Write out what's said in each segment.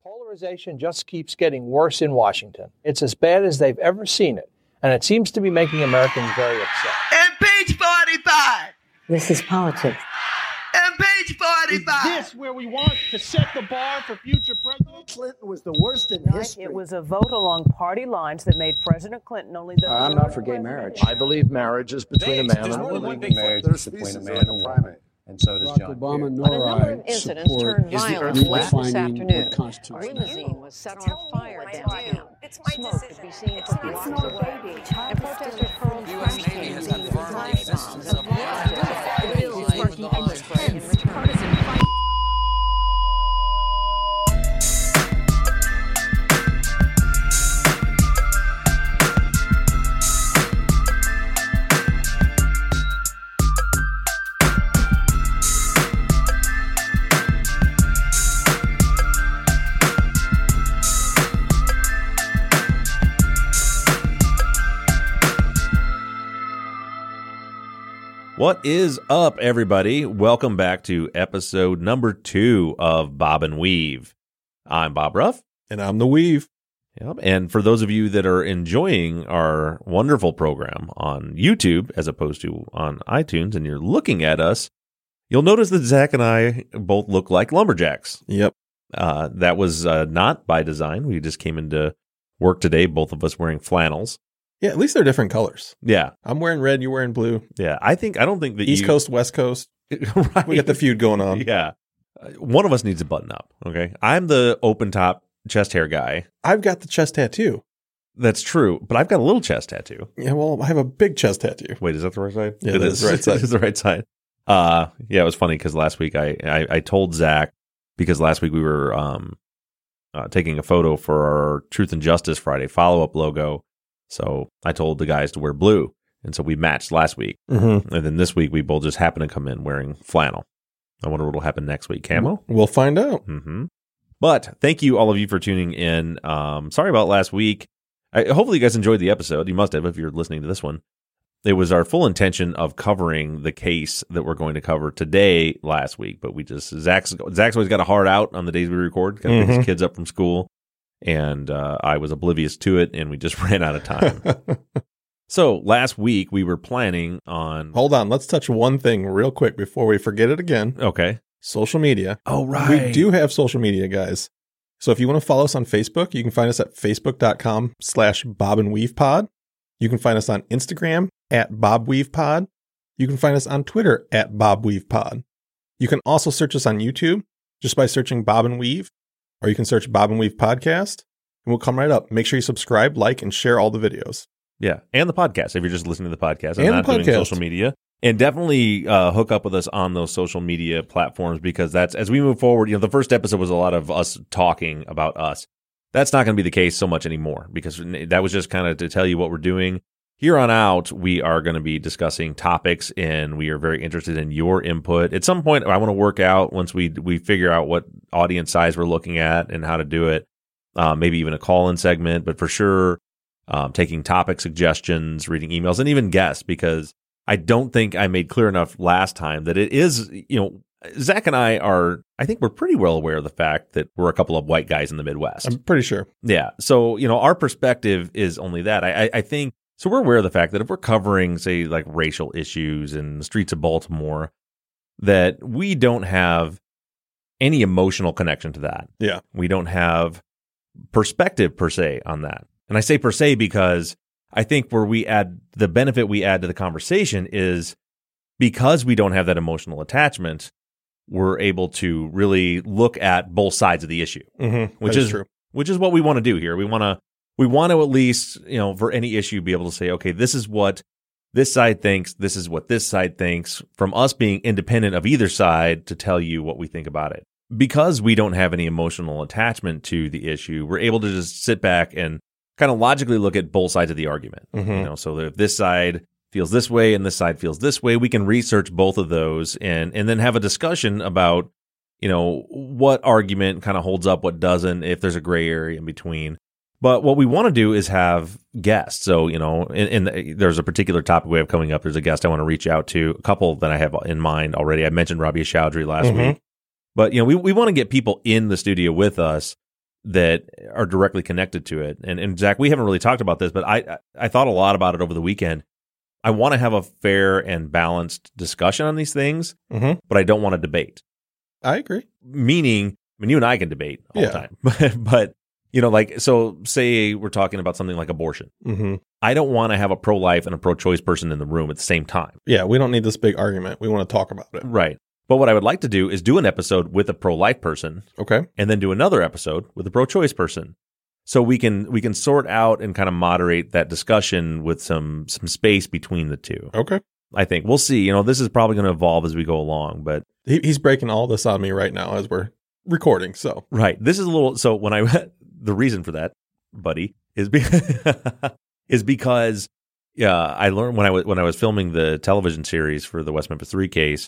Polarization just keeps getting worse in Washington. It's as bad as they've ever seen it, and it seems to be making Americans very upset. Impeach 45! This is politics. Impeach 45! Is this where we want to set the bar for future presidents? Clinton was the worst in history. It was a vote along party lines that made President Clinton only the I'm not for gay marriage. I believe marriage is between a man and a woman. Marriage is between a man and a woman. And so does John. Obama Kerry. nor A number of I incidents support turned violent late this afternoon. Constitution. A limousine was set on fire downtown. Smoke could be seen for blocks away. And protesters hurled trash cans and flash bombs and the bill is sparking pepper spray in Richmond. What is up, everybody? Welcome back to episode number 2 of Bob and Weave. I'm Bob Ruff. And I'm the Weave. Yep. And for those of you that are enjoying our wonderful program on YouTube as opposed to on iTunes, and you're looking at us, you'll notice that Zach and I both look like lumberjacks. Yep. That was not by design. We just came into work today, both of us wearing flannels. Yeah, at least they're different colors. Yeah. I'm wearing red, you're wearing blue. Yeah. I don't think that East Coast, West Coast. Right. We got the feud going on. Yeah. One of us needs a button up. Okay. I'm the open top chest hair guy. I've got the chest tattoo. That's true. But I've got a little chest tattoo. Yeah, well, I have a big chest tattoo. Wait, is that the right side? Yeah, it is the right side. It is the right side. Yeah, it was funny because last week I told Zach, because last week we were taking a photo for our Truth and Justice Friday follow-up logo. So I told the guys to wear blue. And so we matched last week. Mm-hmm. And then this week we both just happened to come in wearing flannel. I wonder what will happen next week. Camo? We'll find out. Mm-hmm. But thank you all of you for tuning in. Sorry about last week. Hopefully you guys enjoyed the episode. You must have if you're listening to this one. It was our full intention of covering the case that we're going to cover today last week. But we just, Zach's always got a hard out on the days we record. Got to pick his kids up from school. And I was oblivious to it, and we just ran out of time. So last week, we were planning on... Hold on. Let's touch one thing real quick before we forget it again. Okay. Social media. Oh, right. We do have social media, guys. So if you want to follow us on Facebook, you can find us at facebook.com/BobandWeavePod. You can find us on Instagram at BobWeavePod. You can find us on Twitter at BobWeavePod. You can also search us on YouTube just by searching Bob and Weave. Or you can search Bob and Weave Podcast, and we'll come right up. Make sure you subscribe, like, and share all the videos. Yeah, and the podcast, if you're just listening to the podcast and not doing social media. And definitely hook up with us on those social media platforms, because that's, as we move forward, the first episode was a lot of us talking about us. That's not going to be the case so much anymore, because that was just kind of to tell you what we're doing. Here on out, we are going to be discussing topics, and we are very interested in your input. At some point, I want to work out, once we figure out what audience size we're looking at and how to do it, maybe even a call-in segment, but for sure, taking topic suggestions, reading emails, and even guests, because I don't think I made clear enough last time that it is, Zach and I think we're pretty well aware of the fact that we're a couple of white guys in the Midwest. I'm pretty sure. Yeah. So, our perspective is only that. I think... So we're aware of the fact that if we're covering, say, like racial issues in the streets of Baltimore, that we don't have any emotional connection to that. Yeah. We don't have perspective per se on that. And I say per se because I think where the benefit we add to the conversation is because we don't have that emotional attachment, we're able to really look at both sides of the issue, which is true. Which is what we want to do here. We want to at least, for any issue, be able to say, okay, this is what this side thinks. This is what this side thinks, from us being independent of either side to tell you what we think about it. Because we don't have any emotional attachment to the issue, we're able to just sit back and kind of logically look at both sides of the argument. So that if this side feels this way and this side feels this way, we can research both of those and then have a discussion about, what argument kind of holds up, what doesn't, if there's a gray area in between. But what we want to do is have guests. So, there's a particular topic we have coming up. There's a guest I want to reach out to, a couple that I have in mind already. I mentioned Rabia Chowdhury last week. But, we want to get people in the studio with us that are directly connected to it. And Zach, we haven't really talked about this, but I thought a lot about it over the weekend. I want to have a fair and balanced discussion on these things, but I don't want to debate. I agree. Meaning, I mean, you and I can debate all the time, but like, so say we're talking about something like abortion. I don't want to have a pro-life and a pro-choice person in the room at the same time. Yeah, we don't need this big argument. We want to talk about it. Right. But what I would like to do is do an episode with a pro-life person. Okay. And then do another episode with a pro-choice person. So we can sort out and kind of moderate that discussion with some space between the two. Okay. I think we'll see. This is probably going to evolve as we go along, but he's breaking all this on me right now as we're recording. So right. This is a little, so when the reason for that, buddy, is because I learned when I was filming the television series for the West Memphis 3 case,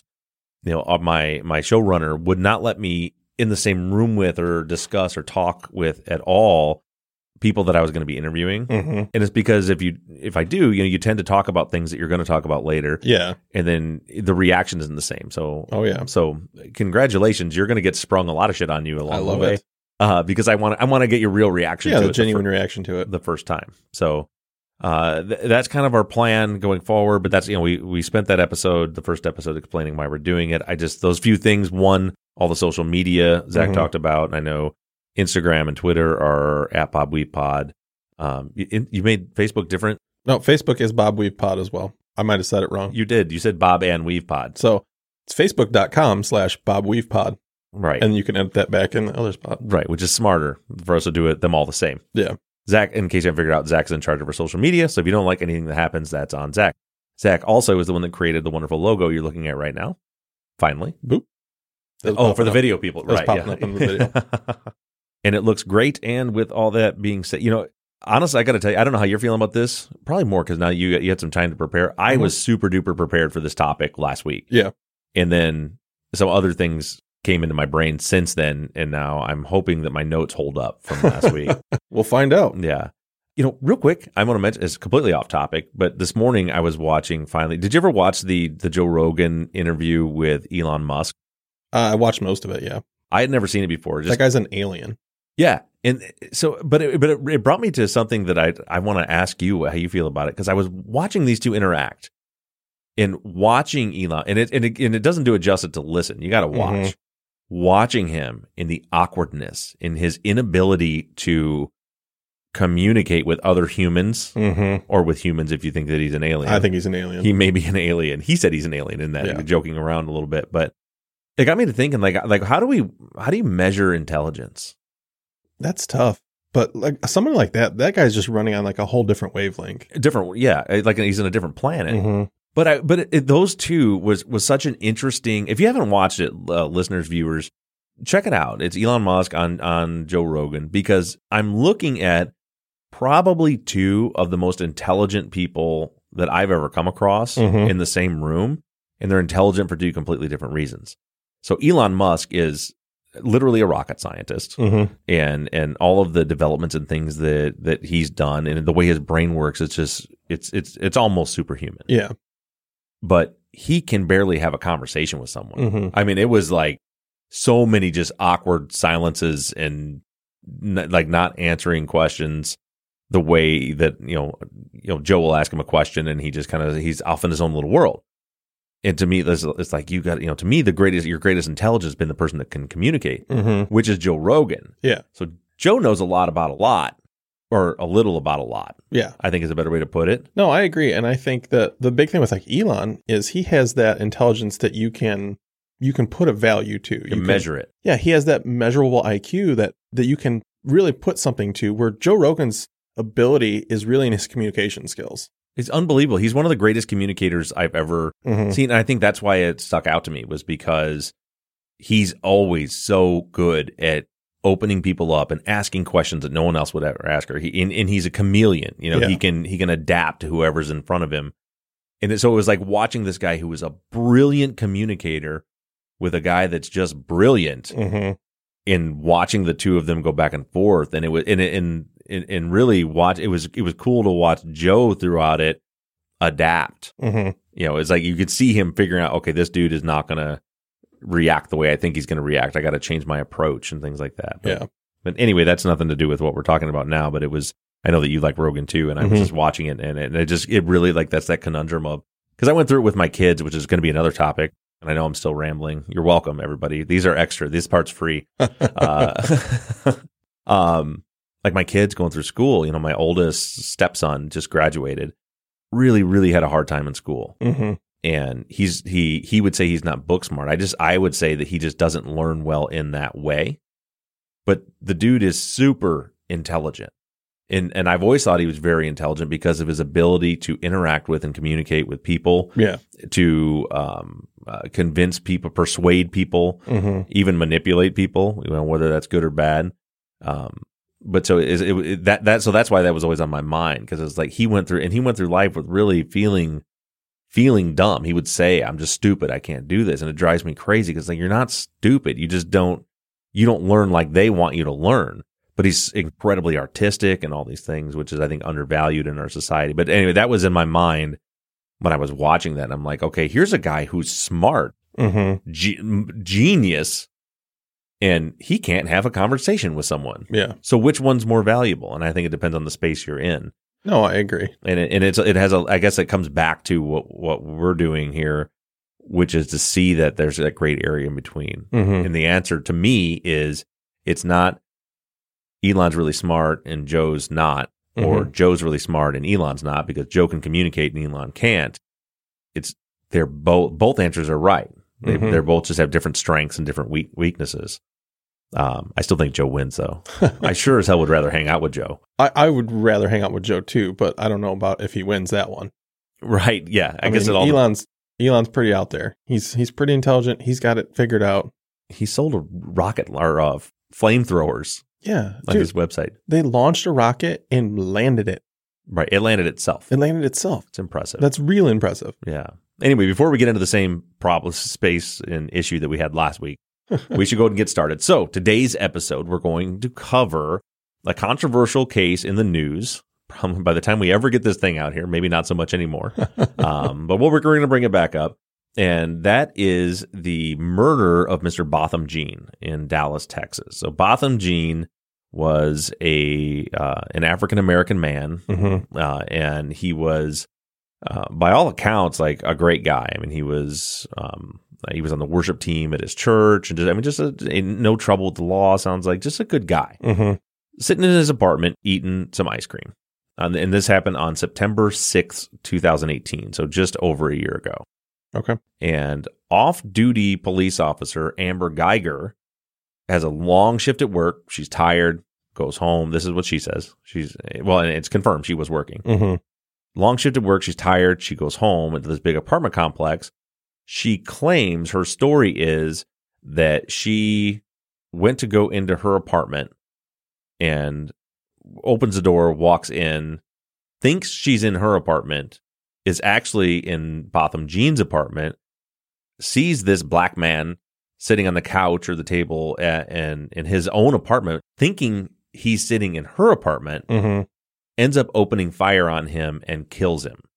my showrunner would not let me in the same room with or discuss or talk with at all people that I was going to be interviewing. And it's because if I do, you tend to talk about things that you're going to talk about later. Yeah. And then the reaction isn't the same. So, So congratulations. You're going to get sprung a lot of shit on you along the way. It. Because I want to get your real reaction to it. Yeah, the genuine reaction to it. The first time. So that's kind of our plan going forward. But that's, we spent that episode, the first episode, explaining why we're doing it. Those few things, one, all the social media Zach talked about. And I know Instagram and Twitter are at Bob Weave Pod. You made Facebook different? No, Facebook is Bob Weave Pod as well. I might have said it wrong. You did. You said Bob and Weave Pod. So it's facebook.com/Bob Weave Pod. Right. And you can edit that back in the other spot. Right, which is smarter for us to do them all the same. Yeah. Zach, in case you haven't figured out, Zach's in charge of our social media. So if you don't like anything that happens, that's on Zach. Zach also is the one that created the wonderful logo you're looking at right now. Finally. Boop. For the video people. Right. Popping up in the video. And it looks great. And with all that being said, honestly, I got to tell you, I don't know how you're feeling about this. Probably more because now you had some time to prepare. I was super duper prepared for this topic last week. Yeah. And then some other things came into my brain since then. And now I'm hoping that my notes hold up from last week. We'll find out. Yeah. Real quick, I want to mention, it's completely off topic, but this morning I was watching finally. Did you ever watch the Joe Rogan interview with Elon Musk? I watched most of it, yeah. I had never seen it before. That guy's an alien. Yeah. And so, but it brought me to something that I want to ask you how you feel about it. Because I was watching these two interact and watching Elon, and it doesn't do it justice to listen. You got to watch. Watching him in the awkwardness, in his inability to communicate with other humans or with humans if you think that he's an alien. I think he's an alien. He may be an alien. He said he's an alien in that. He was joking around a little bit, but it got me to thinking like how do you measure intelligence? That's tough. But like someone like that guy's just running on like a whole different wavelength. Like he's in a different planet. But those two was such an interesting. If you haven't watched it, listeners, viewers, check it out. It's Elon Musk on Joe Rogan, because I'm looking at probably two of the most intelligent people that I've ever come across in the same room, and they're intelligent for two completely different reasons. So Elon Musk is literally a rocket scientist, and all of the developments and things that he's done, and the way his brain works, it's almost superhuman. Yeah. But he can barely have a conversation with someone. I mean, it was like so many just awkward silences and like not answering questions the way that, Joe will ask him a question and he just he's off in his own little world. And to me, it's like to me, your greatest intelligence has been the person that can communicate, which is Joe Rogan. Yeah. So Joe knows a lot about a lot, or a little about a lot. Yeah. I think is a better way to put it. No, I agree. And I think that the big thing with like Elon is he has that intelligence that you can put a value to. You can measure it. Yeah. He has that measurable IQ that you can really put something to, where Joe Rogan's ability is really in his communication skills. It's unbelievable. He's one of the greatest communicators I've ever seen. And I think that's why it stuck out to me, was because he's always so good at opening people up and asking questions that no one else would ever ask her. And he's a chameleon. He can adapt to whoever's in front of him. And so it was like watching this guy who was a brilliant communicator with a guy that's just brilliant, and watching the two of them go back and forth. And it was and really watch. It was cool to watch Joe throughout it adapt. It's like you could see him figuring out, okay, this dude is not going to react the way I think he's going to react. I got to change my approach and things like that. But anyway, that's nothing to do with what we're talking about now. But I know that you like Rogan too, and I was just watching it, and it really like that's that conundrum of, because I went through it with my kids, which is going to be another topic. And I know I'm still rambling. You're welcome, everybody. These are extra. This part's free. Like my kids going through school, my oldest stepson just graduated, really, really had a hard time in school. And he would say he's not book smart. I would say that he just doesn't learn well in that way. But the dude is super intelligent. And I've always thought he was very intelligent because of his ability to interact with and communicate with people. Yeah. To convince people, persuade people, even manipulate people, whether that's good or bad. But so so that's why that was always on my mind, because it's like he went through life with really feeling dumb. He would say, "I'm just stupid. I can't do this," and it drives me crazy because like you're not stupid. You just don't learn like they want you to learn. But he's incredibly artistic and all these things, which is, I think, undervalued in our society. But anyway, that was in my mind when I was watching that. I'm like, okay, here's a guy who's smart, genius, and he can't have a conversation with someone. Yeah. So which one's more valuable? And I think it depends on the space you're in. No, I agree. And it has I guess it comes back to what we're doing here, which is to see that there's that great area in between. And the answer to me is it's not Elon's really smart and Joe's not, or Joe's really smart and Elon's not, because Joe can communicate and Elon can't. They're both answers are right. They're both just have different strengths and different weaknesses. I still think Joe wins, though. I sure as hell would rather hang out with Joe. I would rather hang out with Joe too, but I don't know about if he wins that one. Right? Yeah, I guess Elon's pretty out there. He's pretty intelligent. He's got it figured out. He sold a rocket or flamethrowers. Yeah. On his website. They launched a rocket and landed it. Right. It landed itself. It's impressive. That's real impressive. Yeah. Anyway, before we get into the same problem, space, and issue that we had last week, we should go ahead and get started. So today's episode, we're going to cover a controversial case in the news. Probably by the time we ever get this thing out here, maybe not so much anymore. But we're going to bring it back up. And that is the murder of Mr. Botham Jean in Dallas, Texas. So Botham Jean was an African-American man, and he was, by all accounts, like a great guy. I mean, he was on the worship team at his church, and just no trouble with the law. Sounds like just a good guy. Sitting in his apartment eating some ice cream, and this happened on September 6th, 2018. So just over a year ago. Okay. And off-duty police officer Amber Geiger has a long shift at work. She's tired, goes home. This is what she says. And it's confirmed she was working. Long shift at work. She's tired. She goes home into this big apartment complex. She claims her story is that she went to go into her apartment and opens the door, walks in, thinks she's in her apartment, is actually in Botham Jean's apartment, sees this black man sitting on the couch or the table and in his own apartment, thinking he's sitting in her apartment, ends up opening fire on him and kills him.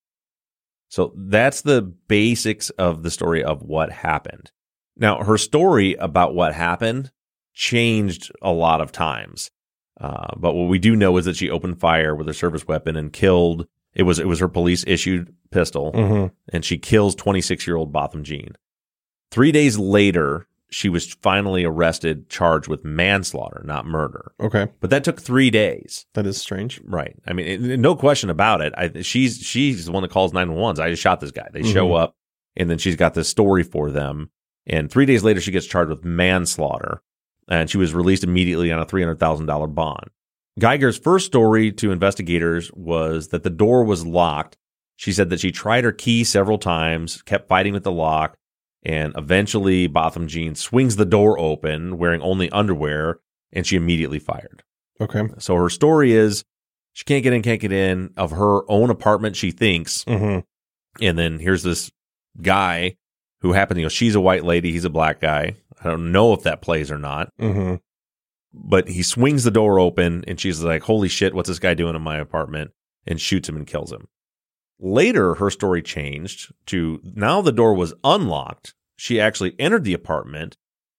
So that's the basics of the story of what happened. Now, her story about what happened changed a lot of times. But what we do know is that she opened fire with a service weapon and killed. It was her police issued pistol, and she kills 26-year-old Botham Jean. 3 days later, she was finally arrested, charged with manslaughter, not murder. Okay. But that took 3 days. That is strange. Right. I mean, no question about it. She's the one that calls 911. I just shot this guy. They show up, and then she's got this story for them. And 3 days later, she gets charged with manslaughter, and she was released immediately on a $300,000 bond. Geiger's first story to investigators was that the door was locked. She said that she tried her key several times, kept fighting with the lock, and eventually Botham Jean swings the door open, wearing only underwear, and she immediately fired. Okay. So her story is she can't get in of her own apartment, she thinks. And then here's this guy who happened, she's a white lady, he's a black guy. I don't know if that plays or not. But he swings the door open, and she's like, holy shit, what's this guy doing in my apartment? And shoots him and kills him. Later, her story changed to now the door was unlocked. She actually entered the apartment,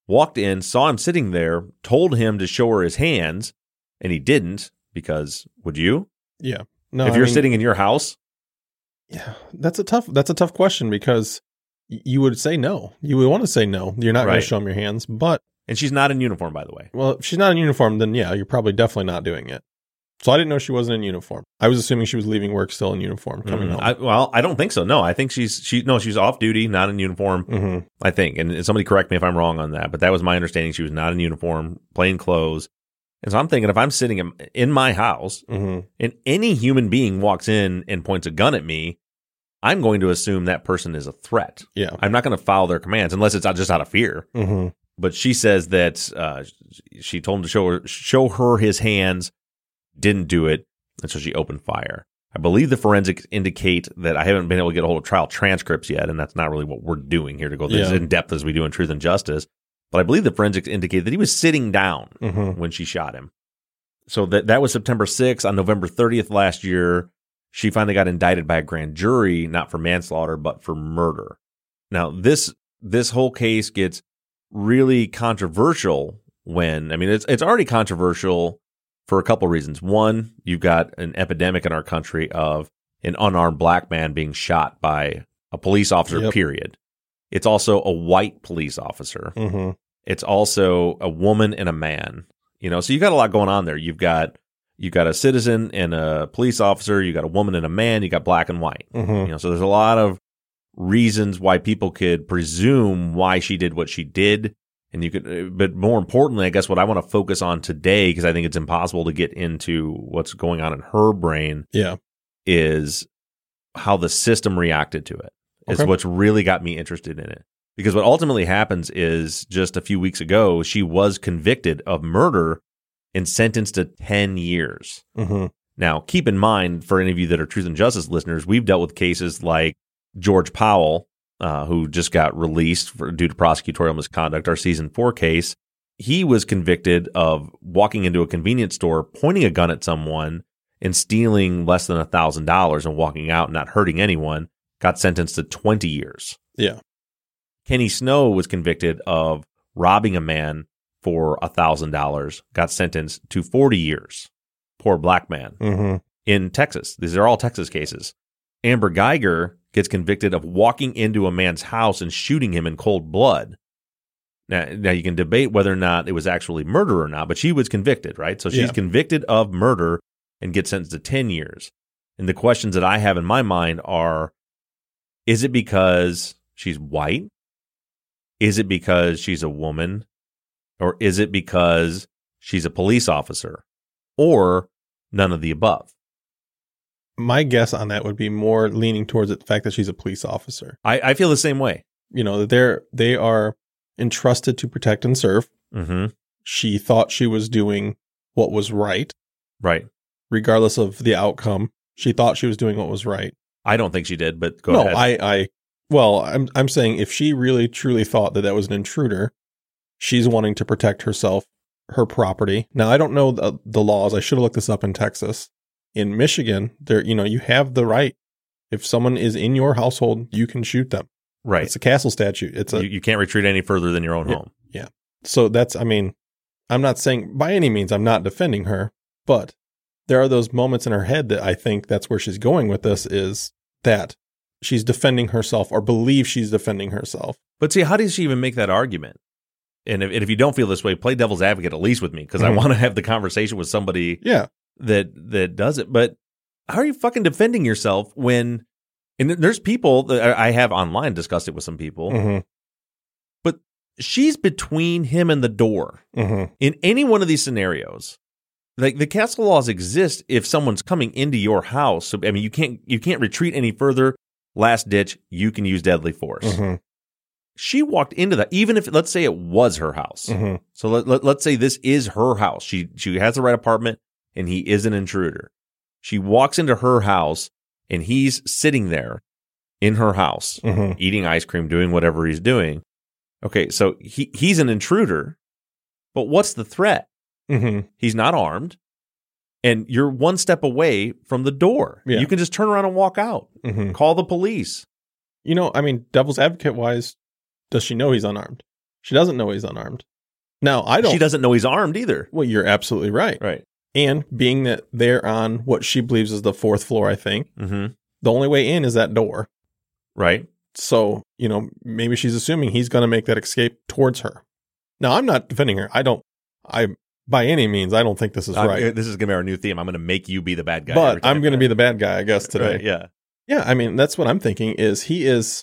walked in, saw him sitting there, told him to show her his hands, and he didn't, because would you? Yeah. No, if you're sitting in your house? Yeah, that's a tough question, because you would say no. You would want to say no. You're not going to show him your hands, but... And she's not in uniform, by the way. Well, if she's not in uniform, then yeah, you're probably definitely not doing it. So I didn't know she wasn't in uniform. I was assuming she was leaving work still in uniform, coming home. I don't think so. No, I think she's off duty, not in uniform. I think, and somebody correct me if I'm wrong on that, but that was my understanding. She was not in uniform, plain clothes. And so I'm thinking, if I'm sitting in my house and any human being walks in and points a gun at me, I'm going to assume that person is a threat. Yeah, I'm not going to follow their commands unless it's just out of fear. But she says that she told him to show her his hands, didn't do it, and so she opened fire. I believe the forensics indicate that I haven't been able to get a hold of trial transcripts yet, and that's not really what we're doing here to go as in depth as we do in Truth and Justice. But I believe the forensics indicate that he was sitting down when she shot him. So that was September 6th. On November 30th last year, she finally got indicted by a grand jury, not for manslaughter, but for murder. Now, this whole case gets really controversial when, I mean, it's already controversial for a couple reasons. One, you've got an epidemic in our country of an unarmed black man being shot by a police officer, period. It's also a white police officer. It's also a woman and a man. So you got a lot going on there. You've got a citizen and a police officer. You got a woman and a man. You got black and white. So there's a lot of reasons why people could presume why she did what she did. And but more importantly, I guess what I want to focus on today, because I think it's impossible to get into what's going on in her brain, is how the system reacted to it. Is what's really got me interested in it. Because what ultimately happens is, just a few weeks ago, she was convicted of murder and sentenced to 10 years. Now, keep in mind, for any of you that are Truth and Justice listeners, we've dealt with cases like George Powell, who just got released due to prosecutorial misconduct, our season 4 case. He was convicted of walking into a convenience store, pointing a gun at someone, and stealing less than $1,000 and walking out and not hurting anyone. Got sentenced to 20 years. Yeah. Kenny Snow was convicted of robbing a man for $1,000, got sentenced to 40 years. Poor black man. In Texas. These are all Texas cases. Amber Geiger gets convicted of walking into a man's house and shooting him in cold blood. Now you can debate whether or not it was actually murder or not, but she was convicted, right? So she's convicted of murder and gets sentenced to 10 years. And the questions that I have in my mind are, is it because she's white? Is it because she's a woman? Or is it because she's a police officer? Or none of the above? My guess on that would be more leaning towards the fact that she's a police officer. I feel the same way. That they are entrusted to protect and serve. She thought she was doing what was right. Right. Regardless of the outcome, she thought she was doing what was right. I don't think she did, but go ahead. I'm saying if she really truly thought that was an intruder, she's wanting to protect herself, her property. Now, I don't know the laws. I should have looked this up in Texas. In Michigan, you have the right. If someone is in your household, you can shoot them. Right. It's a castle statute. You can't retreat any further than your own home. Yeah. So I'm not saying by any means I'm not defending her, but there are those moments in her head that I think that's where she's going with this, is that she's defending herself or believes she's defending herself. But see, how does she even make that argument? And if you don't feel this way, play devil's advocate at least with me, because I want to have the conversation with somebody that does it. But how are you fucking defending yourself when, and there's people that I have online discussed it with some people, but she's between him and the door. In any one of these scenarios, like, the castle laws exist if someone's coming into your house. So, I mean, you can't retreat any further. Last ditch, you can use deadly force. She walked into that, even if, let's say it was her house. So let's say this is her house. She has the right apartment and he is an intruder. She walks into her house and he's sitting there in her house, eating ice cream, doing whatever he's doing. Okay, so he's an intruder, but what's the threat? He's not armed, and you're one step away from the door. You can just turn around and walk out. Call the police. Devil's advocate wise, does she know he's unarmed? She doesn't know he's unarmed. Now, I don't. She doesn't know he's armed either. Well, you're absolutely right. Right. And being that they're on what she believes is the 4th floor, I think, Mm-hmm. the only way in is that door. Right. So, maybe she's assuming he's going to make that escape towards her. Now, I'm not defending her. By any means, I don't think this is right. This is going to be our new theme. I'm going to make you be the bad guy. But I'm going to be the bad guy, I guess, today. Right, yeah. Yeah, I mean, that's what I'm thinking is she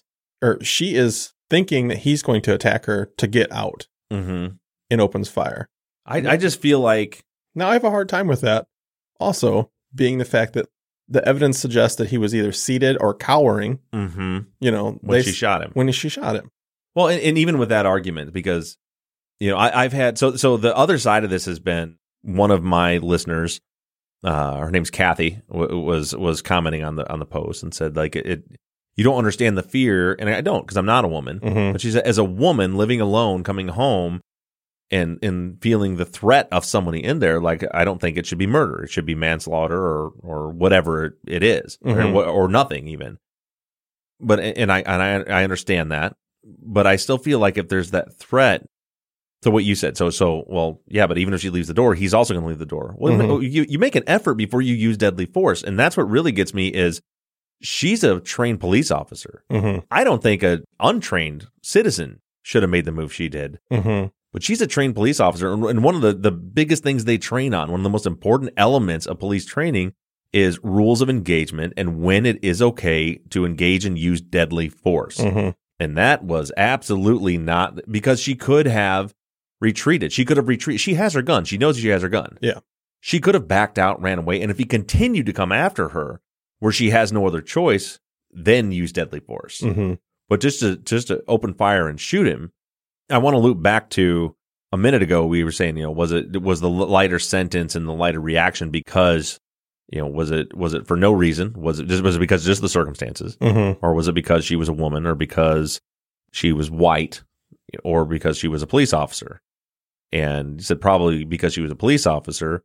is thinking that he's going to attack her to get out Mm-hmm. and opens fire. I just feel like... Now, I have a hard time with that. Also, being the fact that the evidence suggests that he was either seated or cowering, Mm-hmm. when she shot him. When she shot him. Well, and even with that argument, because, I've had... So the other side of this has been one of my listeners, her name's Kathy, was commenting on the post and said, like, you don't understand the fear, and I don't, because I'm not a woman, Mm-hmm. but she said, as a woman living alone, coming home, and feeling the threat of somebody in there, like, I don't think it should be murder. It should be manslaughter or whatever it is, Mm-hmm. or nothing even. But and I understand that, but I still feel like if there's that threat, to what you said, well, yeah, but even if she leaves the door, he's also going to leave the door. Well, Mm-hmm. you make an effort before you use deadly force, and that's what really gets me is she's a trained police officer. Mm-hmm. I don't think an untrained citizen should have made the move she did. Mm-hmm. But she's a trained police officer, and one of the biggest things they train on, one of the most important elements of police training is rules of engagement and when it is okay to engage and use deadly force. Mm-hmm. And that was absolutely not, because she could have retreated. She could have retreated. She has her gun. She knows she has her gun. Yeah. She could have backed out, ran away, and if he continued to come after her, where she has no other choice, then use deadly force. Mm-hmm. But just to open fire and shoot him, I want to loop back to a minute ago. We were saying, was the lighter sentence and the lighter reaction because, was it for no reason? Was it because just the circumstances, Mm-hmm. or was it because she was a woman, or because she was white, or because she was a police officer? And he said probably because she was a police officer.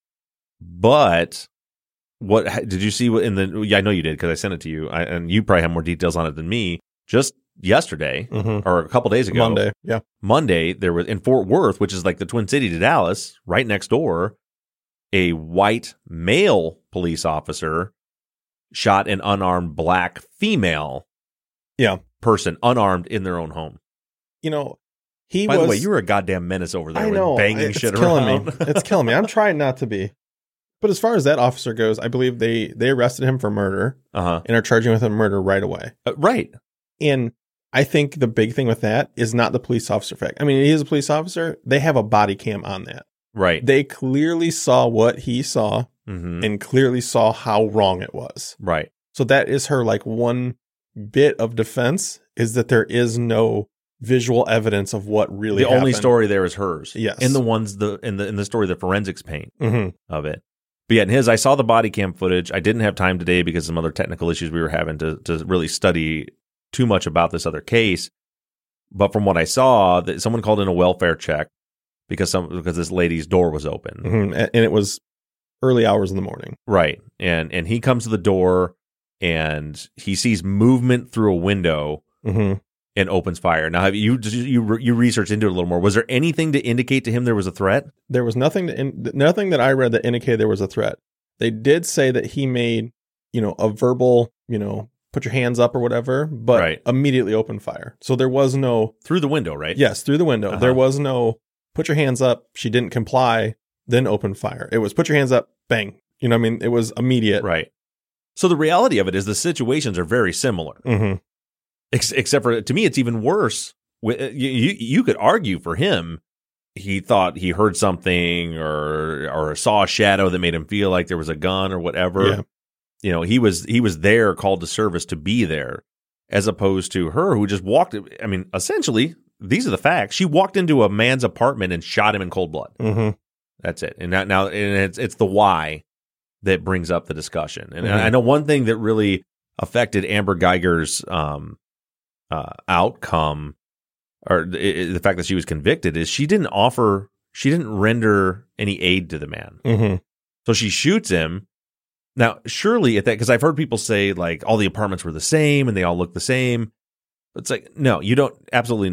But what did you see in the? Yeah, I know you did because I sent it to you, and you probably have more details on it than me. Just yesterday, Mm-hmm. or a couple days ago, Monday, there was in Fort Worth, which is like the Twin City to Dallas, right next door, a white male police officer shot an unarmed black female person unarmed in their own home. By the way, you were a goddamn menace over there. I know, banging shit around. It's killing me. I'm trying not to be. But as far as that officer goes, I believe they arrested him for murder and are charging with him murder right away. Right. And I think the big thing with that is not the police officer fact. I mean, he is a police officer. They have a body cam on that. Right. They clearly saw what he saw Mm-hmm. and clearly saw how wrong it was. Right. So that is her like one bit of defense, is that there is no visual evidence of what really happened. The only story there is hers. Yes. In the story, the forensics paint Mm-hmm. of it. But yeah, in his, I saw the body cam footage. I didn't have time today because of some other technical issues we were having to really study too much about this other case. But from what I saw, that someone called in a welfare check because this lady's door was open. Mm-hmm. And it was early hours in the morning. Right. And he comes to the door and he sees movement through a window Mm-hmm. and opens fire. Now, have you researched into it a little more? Was there anything to indicate to him there was a threat? There was nothing that I read that indicated there was a threat. They did say that he made, a verbal, put your hands up or whatever, but immediately opened fire. So there was no... Through the window, right? Yes, through the window. Uh-huh. There was no put your hands up. She didn't comply, then open fire. It was put your hands up, bang. It was immediate. Right. So the reality of it is the situations are very similar. Mm-hmm. Except for, to me, it's even worse. You could argue for him, he thought he heard something or saw a shadow that made him feel like there was a gun or whatever. Yeah. He was there, called to service to be there, as opposed to her who just walked. I mean, essentially, these are the facts. She walked into a man's apartment and shot him in cold blood. Mm-hmm. That's it. And now it's the why that brings up the discussion. And I know one thing that really affected Amber Geiger's outcome, or the fact that she was convicted, is she didn't render any aid to the man. Mm-hmm. So she shoots him. Now, surely at that, because I've heard people say like all the apartments were the same and they all look the same. It's like, no, you don't. Absolutely not.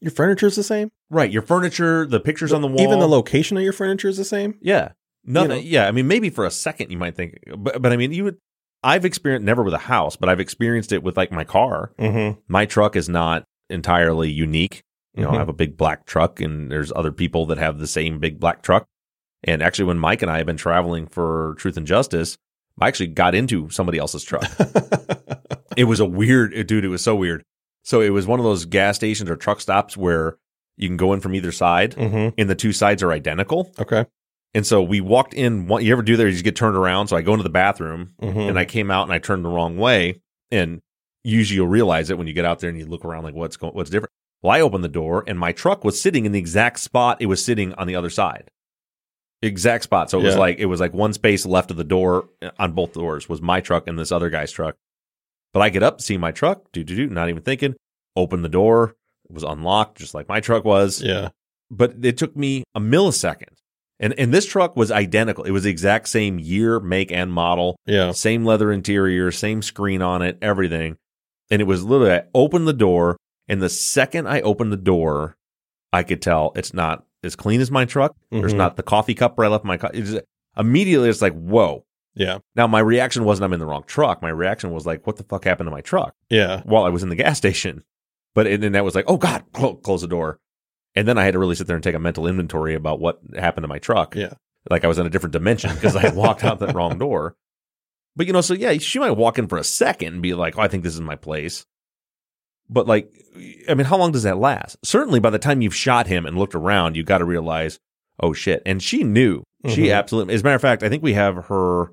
Your furniture's the same? Right. Your furniture, the pictures on the wall. Even the location of your furniture is the same? Yeah. Nothing. You know? Yeah. I mean, maybe for a second you might think, but I mean, I've experienced, never with a house, but I've experienced it with like my car. Mm-hmm. My truck is not entirely unique. You know, Mhm. I have a big black truck and there's other people that have the same big black truck. And actually, when Mike and I have been traveling for Truth and Justice, I actually got into somebody else's truck. It was it was so weird. So it was one of those gas stations or truck stops where you can go in from either side Mm-hmm. and the two sides are identical. Okay. And so we walked in. You ever do that? You just get turned around. So I go into the bathroom Mm-hmm. and I came out and I turned the wrong way. And usually you'll realize it when you get out there and you look around like what's different. Well, I opened the door and my truck was sitting in the exact spot it was sitting on the other side. Exact spot. So it was like one space left of the door on both doors was my truck and this other guy's truck. But I get up, see my truck, not even thinking, open the door. It was unlocked just like my truck was. Yeah. But it took me a millisecond. And this truck was identical. It was the exact same year, make, and model. Yeah. Same leather interior, same screen on it, everything. And it was literally, I opened the door, and the second I opened the door, I could tell it's not as clean as my truck. There's Mhm. not the coffee cup where I left my immediately, it's like, whoa. Yeah. Now, my reaction wasn't I'm in the wrong truck. My reaction was like, what the fuck happened to my truck? Yeah. While I was in the gas station. But and then that was like, oh, God, close the door. And then I had to really sit there and take a mental inventory about what happened to my truck. Yeah. Like I was in a different dimension because I had walked out that wrong door. But, so yeah, she might walk in for a second and be like, oh, I think this is my place. But like, I mean, how long does that last? Certainly by the time you've shot him and looked around, you got to realize, oh, shit. And she knew. Mm-hmm. She absolutely, as a matter of fact, I think we have her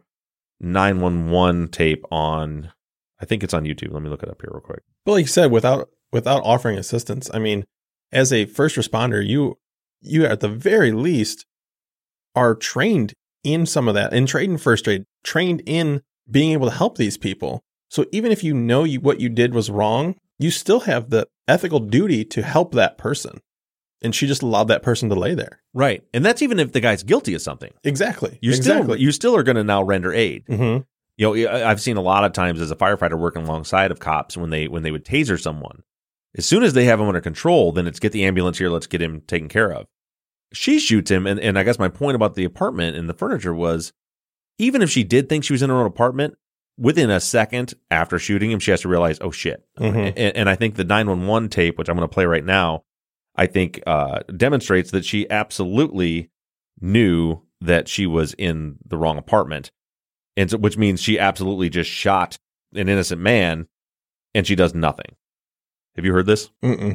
911 tape on, I think it's on YouTube. Let me look it up here real quick. But like you said, without offering assistance, I mean, as a first responder, you at the very least are trained in some of that, and trained in first aid, trained in being able to help these people. So even if you know what you did was wrong, you still have the ethical duty to help that person. And she just allowed that person to lay there. Right. And that's even if the guy's guilty of something. Exactly. You still are going to now render aid. Mm-hmm. I've seen a lot of times as a firefighter working alongside of cops when they would taser someone, as soon as they have him under control, then it's get the ambulance here, let's get him taken care of. She shoots him, and I guess my point about the apartment and the furniture was, even if she did think she was in her own apartment, within a second after shooting him, she has to realize, oh, shit. Mm-hmm. And I think the 911 tape, which I'm going to play right now, I think demonstrates that she absolutely knew that she was in the wrong apartment, and so, which means she absolutely just shot an innocent man, and she does nothing. Have you heard this? Mm-mm.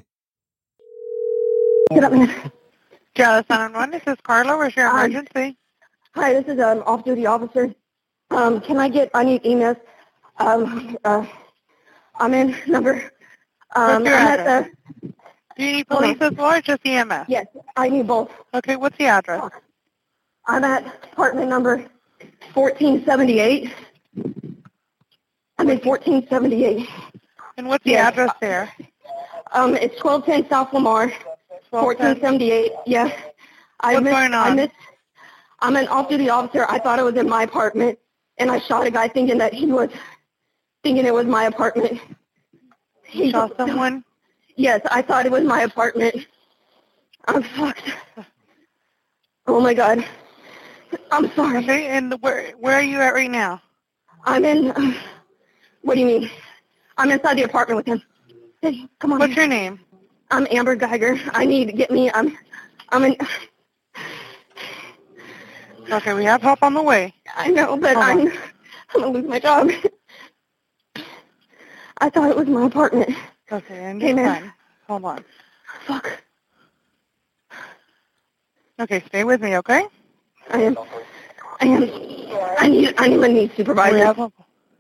Get up, man. Dallas 911, this is Carla. Where's your emergency? Hi, this is an off-duty officer. I need EMS. I'm in number. What's your address? Do you need police as well or just EMS? Yes, I need both. Okay, what's the address? I'm at apartment number 1478. I'm in 1478. And what's the address there? It's 1210 South Lamar, 1478. Yeah. What's going on? I'm an off-duty officer. I thought it was in my apartment, and I shot a guy thinking it was my apartment. He shot someone? Yes, I thought it was my apartment. I'm fucked. Oh my God. I'm sorry. Okay, and where are you at right now? I'm in. What do you mean? I'm inside the apartment with him. Hey, come on. What's your name? I'm Amber Geiger. I need to get me. I'm in. Okay, we have help on the way. I know, but I'm gonna lose my job. I thought it was my apartment. Okay, and hey, man. Hold on. Fuck. Okay, stay with me, okay? I am. I need supervisor. We have help.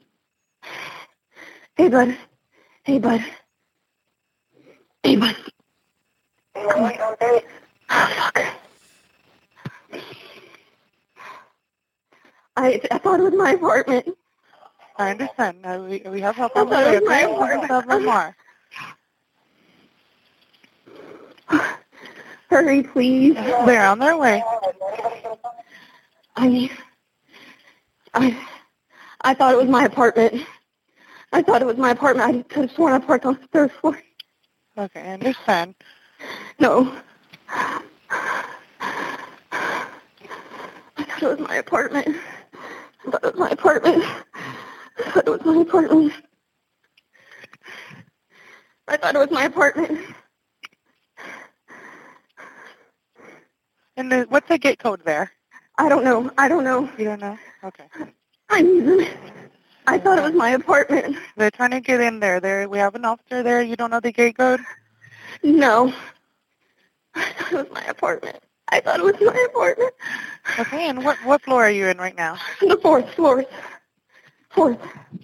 Hey, bud. Hey, bud. Hey, bud. Come on. Oh, fuck. I thought it was my apartment. I understand. No, we have help on the way, okay? Hurry, please. They're on their way. I thought it was my apartment. I could have sworn I parked on the third floor. Okay, I understand. No. I thought it was my apartment. I thought it was my apartment. I thought it was my apartment. I thought it was my apartment. And what's the gate code there? I don't know. I don't know. You don't know? Okay. I'm using it. I thought it was my apartment. They're trying to get in there. We have an officer there. You don't know the gate code? No. I thought it was my apartment. I thought it was my apartment. Okay, and what floor are you in right now? The fourth floor. Fourth.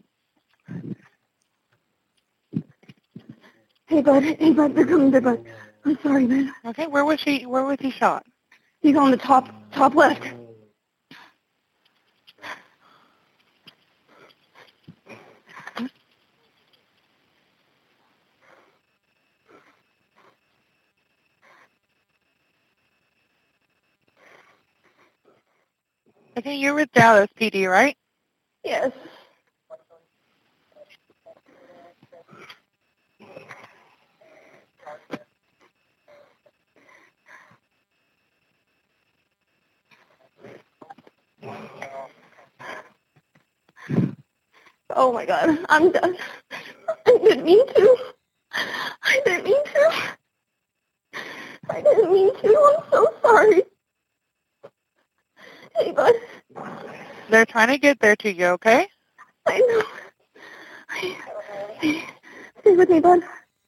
Hey, bud. Hey, bud. They're coming, bud. I'm sorry, man. Okay, where was he shot? He's on the top left. Okay, you're with Dallas PD, right? Yes. Oh my God, I'm done. I didn't mean to. I didn't mean to. I didn't mean to. I'm so sorry. Hey, bud. They're trying to get there to you, okay? I know. Stay with me, bud.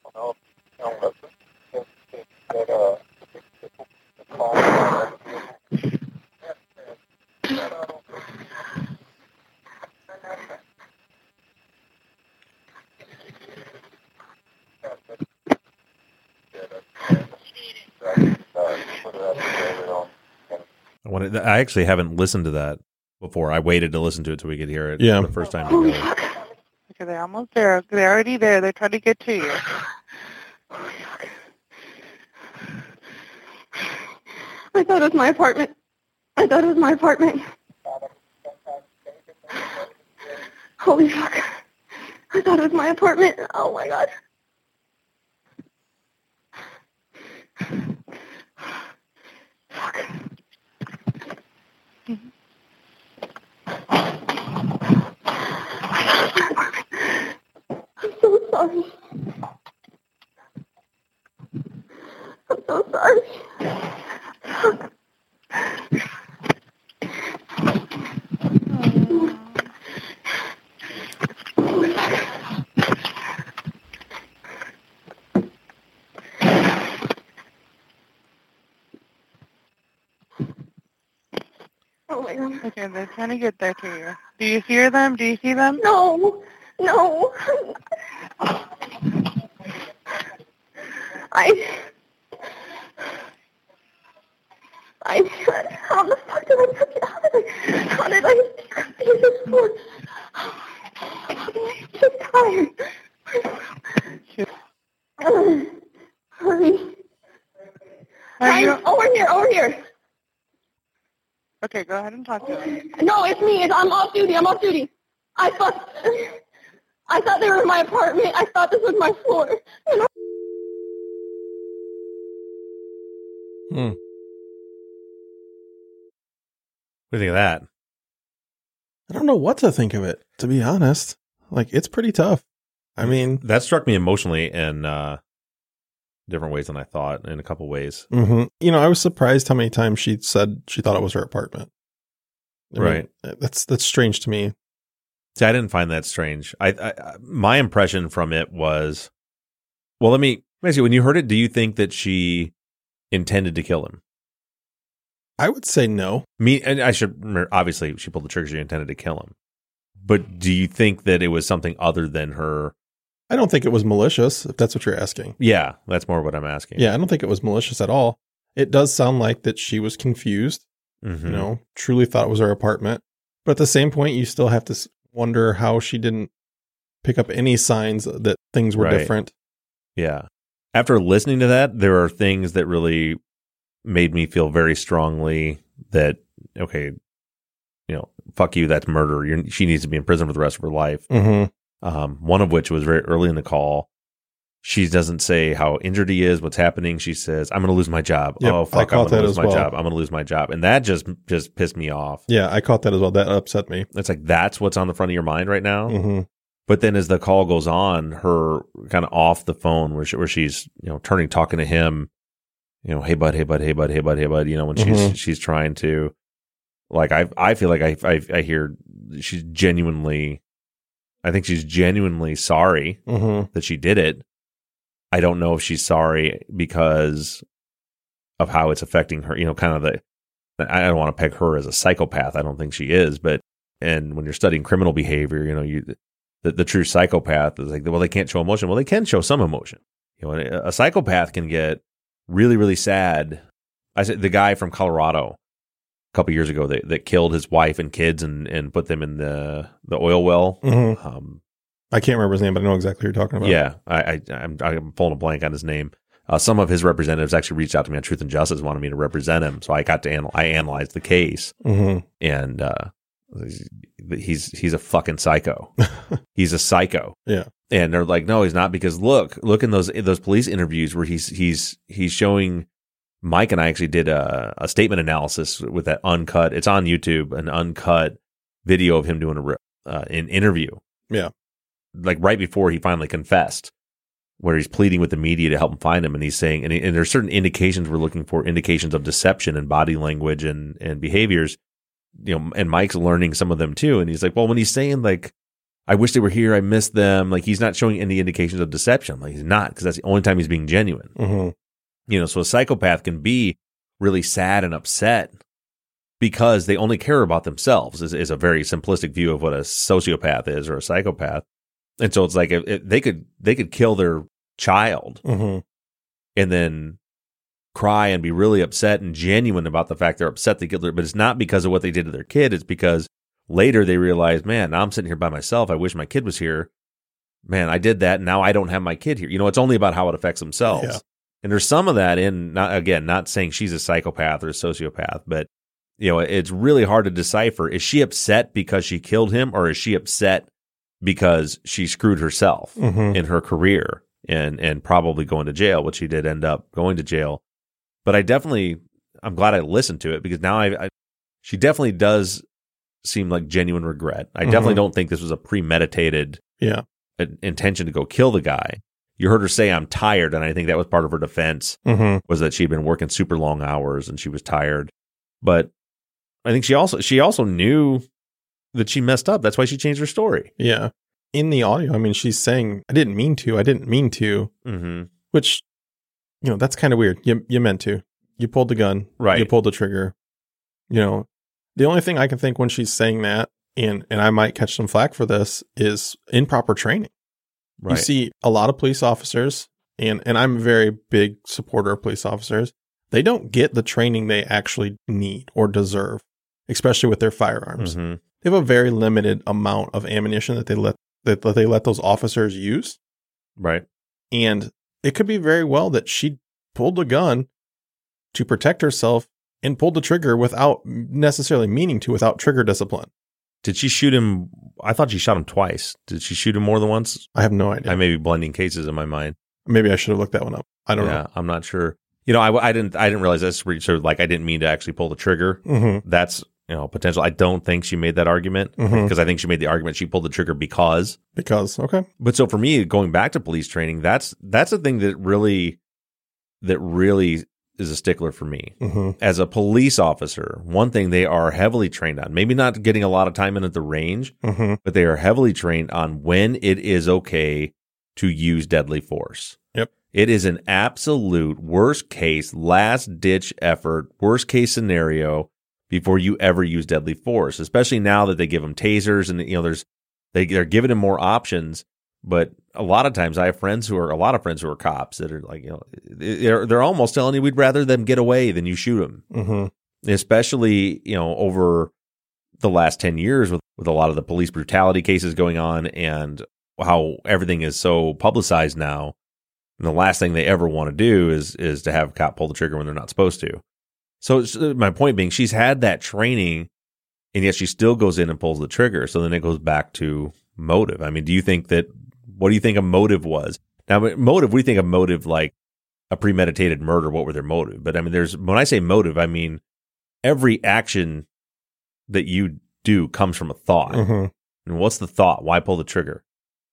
I actually haven't listened to that before. I waited to listen to it so we could hear it the first time. Okay, they're almost there. They're already there. They're trying to get to you. I thought it was my apartment. I thought it was my apartment. Holy fuck. I thought it was my apartment. Oh my God. Fuck. I'm so sorry. I'm so sorry. Oh my God. Okay, they're trying to get there to you. Do you hear them? Do you see them? No. How the fuck did I touch it? How did I do this for? I'm just tired. Hurry. Over here. Okay, go ahead and talk to them. No, it's me. I'm off duty. I thought they were in my apartment. I thought this was my floor. What do you think of that? I don't know what to think of it, to be honest. Like, it's pretty tough. I mean, that struck me emotionally in different ways than I thought, in a couple ways. Mm-hmm. You know, I was surprised how many times she said she thought it was her apartment. Right. That's strange to me. See, I didn't find that strange. My impression from it was, well, let me ask you, when you heard it, do you think that she intended to kill him? I would say no. And I should remember, obviously, she pulled the trigger. She intended to kill him. But do you think that it was something other than her? I don't think it was malicious, if that's what you're asking. Yeah, that's more what I'm asking. Yeah, I don't think it was malicious at all. It does sound like that she was confused, truly thought it was her apartment. But at the same point, you still have to wonder how she didn't pick up any signs that things were different. Yeah. After listening to that, there are things that really made me feel very strongly that, okay, fuck you, that's murder. She needs to be in prison for the rest of her life. Mm-hmm. One of which was very early in the call. She doesn't say how injured he is, what's happening. She says, I'm going to lose my job. Yep, oh, fuck, I I'm caught going to that lose as my well. job. I'm going to lose my job. And that just pissed me off. Yeah, I caught that as well. That upset me. It's like, that's what's on the front of your mind right now. Mm-hmm. But then as the call goes on, her kind of off the phone where she's, talking to him, hey bud, when Mm-hmm. she's trying to, like, I feel like I hear she's genuinely sorry Mm-hmm. that she did it. I don't know if she's sorry because of how it's affecting her, kind of I don't want to peg her as a psychopath. I don't think she is, and when you're studying criminal behavior, the true psychopath is like, well, they can't show emotion. Well, they can show some emotion. A psychopath can get really, really sad. I said the guy from Colorado a couple years ago that killed his wife and kids and put them in the oil well. Mm-hmm. I can't remember his name, but I know exactly what you're talking about. Yeah, I'm pulling a blank on his name. Some of his representatives actually reached out to me on Truth and Justice, wanted me to represent him. So I got to I analyzed the case, mm-hmm. and he's a fucking psycho. He's a psycho. Yeah, and they're like, no, he's not, because look in those police interviews where he's showing. Mike and I actually did a statement analysis with that uncut. It's on YouTube, an uncut video of him doing an interview. Yeah. Like right before he finally confessed, where he's pleading with the media to help him find him. And he's saying, and there's certain indications we're looking for, indications of deception and body language and behaviors, and Mike's learning some of them too. And he's like, well, when he's saying like, I wish they were here, I miss them, like he's not showing any indications of deception. Like he's not, because that's the only time he's being genuine. Mm-hmm. So a psychopath can be really sad and upset because they only care about themselves is a very simplistic view of what a sociopath is or a psychopath. And so it's like if they could kill their child mm-hmm. and then cry and be really upset and genuine about the fact they're upset they killed their, but it's not because of what they did to their kid. It's because later they realize, man, now I'm sitting here by myself. I wish my kid was here. Man, I did that. And now I don't have my kid here. It's only about how it affects themselves. Yeah. And there's some of that in, not saying she's a psychopath or a sociopath, but it's really hard to decipher. Is she upset because she killed him, or is she upset because she screwed herself mm-hmm. in her career and probably going to jail, which she did end up going to jail. But I'm glad I listened to it, because now she definitely does seem like genuine regret. I definitely mm-hmm. don't think this was a premeditated intention to go kill the guy. You heard her say, I'm tired, and I think that was part of her defense, mm-hmm. was that she'd been working super long hours and she was tired. But I think she also knew that she messed up. That's why she changed her story. Yeah. In the audio, I mean, she's saying, I didn't mean to, mm-hmm. which, that's kind of weird. You meant to. You pulled the gun. Right. You pulled the trigger. The only thing I can think when she's saying that, and I might catch some flack for this, is improper training. Right. You see a lot of police officers, and I'm a very big supporter of police officers. They don't get the training they actually need or deserve, especially with their firearms. Mm-hmm. They have a very limited amount of ammunition that they let those officers use. Right. And it could be very well that she pulled the gun to protect herself and pulled the trigger without necessarily meaning to, without trigger discipline. Did she shoot him? I thought she shot him twice. Did she shoot him more than once? I have no idea. I may be blending cases in my mind. Maybe I should have looked that one up. I don't know. I'm not sure. I didn't realize that's sort of like I didn't mean to actually pull the trigger. Mm-hmm. That's potential. I don't think she made that argument, mm-hmm. because I think she made the argument she pulled the trigger because. Okay. But so for me, going back to police training, that's the thing that really is a stickler for me. Mm-hmm. As a police officer, one thing they are heavily trained on, maybe not getting a lot of time in at the range, mm-hmm. but they are heavily trained on when it is okay to use deadly force. Yep. It is an absolute worst case, last ditch effort, worst case scenario before you ever use deadly force, especially now that they give them tasers and they're giving them more options. But a lot of times I have a lot of friends who are cops that are like, they're almost telling you we'd rather them get away than you shoot them. Mm-hmm. Especially, over the last 10 years with a lot of the police brutality cases going on and how everything is so publicized now. And the last thing they ever want to do is to have a cop pull the trigger when they're not supposed to. So my point being, she's had that training, and yet she still goes in and pulls the trigger. So then it goes back to motive. I mean, what do you think a motive was? Now, motive, we think of motive like a premeditated murder. What were their motive? But I mean, when I say motive, I mean every action that you do comes from a thought. Mm-hmm. And what's the thought? Why pull the trigger?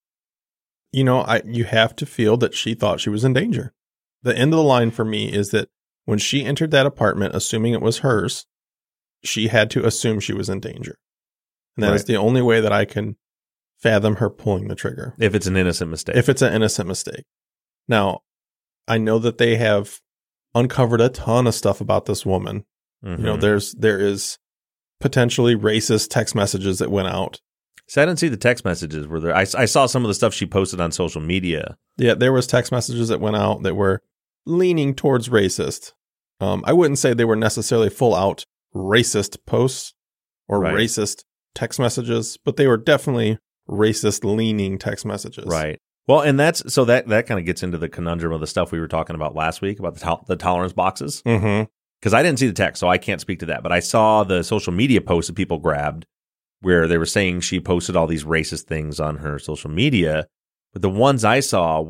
You have to feel that she thought she was in danger. The end of the line for me is that when she entered that apartment, assuming it was hers, she had to assume she was in danger. And that is the only way that I can fathom her pulling the trigger. If it's an innocent mistake. If it's an innocent mistake. Now, I know that they have uncovered a ton of stuff about this woman. Mm-hmm. You know, there is potentially racist text messages that went out. So I didn't see the text messages. Were there? I saw some of the stuff she posted on social media. Yeah, there was text messages that went out that were leaning towards racist. I wouldn't say they were necessarily full out racist posts or racist text messages, but they were definitely racist leaning text messages. Right. Well, and that kind of gets into the conundrum of the stuff we were talking about last week about the tolerance boxes. Mm-hmm. Because I didn't see the text, so I can't speak to that. But I saw the social media posts that people grabbed where they were saying she posted all these racist things on her social media. But the ones I saw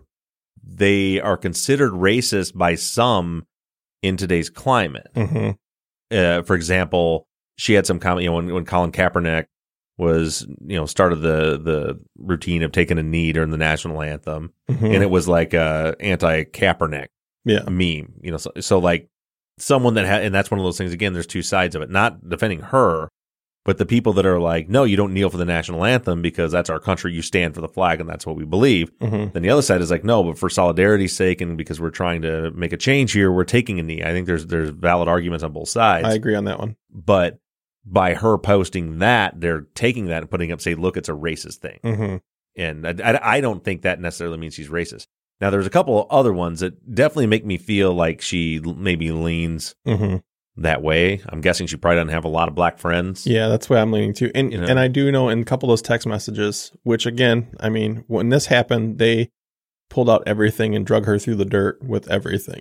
they are considered racist by some in today's climate. Mm-hmm. For example, she had some comment, when Colin Kaepernick was, started the routine of taking a knee during the national anthem, mm-hmm. and it was like a anti-Kaepernick meme, so like someone that and that's one of those things, again, there's two sides of it, not defending her, but the people that are like, no, you don't kneel for the national anthem because that's our country, you stand for the flag and that's what we believe. Mm-hmm. Then the other side is like, no, but for solidarity's sake and because we're trying to make a change here, we're taking a knee. I think there's valid arguments on both sides. I agree on that one. But by her posting that, they're taking that and putting up, say, look, it's a racist thing. Mm-hmm. And I don't think that necessarily means she's racist. Now, there's a couple of other ones that definitely make me feel like she maybe leans mm-hmm. that way. I'm guessing she probably doesn't have a lot of black friends. Yeah, that's why I'm leaning to. And and I do know in a couple of those text messages, which again, I mean, when this happened, they pulled out everything and drug her through the dirt with everything.